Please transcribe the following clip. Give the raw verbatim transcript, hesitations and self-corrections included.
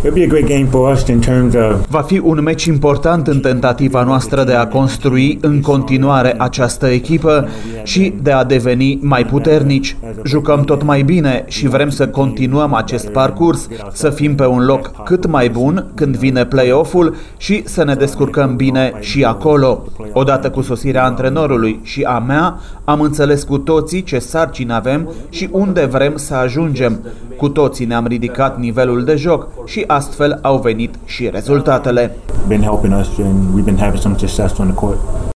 It'll be a great game for us in terms of... Va fi un meci important în tentativa noastră de a construi în continuare această echipă și de a deveni mai puternici. Jucăm tot mai bine și vrem să continuăm acest parcurs, să fim pe un loc cât mai bun când vine play-off-ul și să ne descurcăm bine și acolo. Odată cu sosirea antrenorului și a mea, am înțeles cu toții ce sarcini avem și unde vrem să ajungem. Cu toții ne-am ridicat nivelul de joc și astfel au venit și rezultatele. Been helping us and we've been having some success on the court.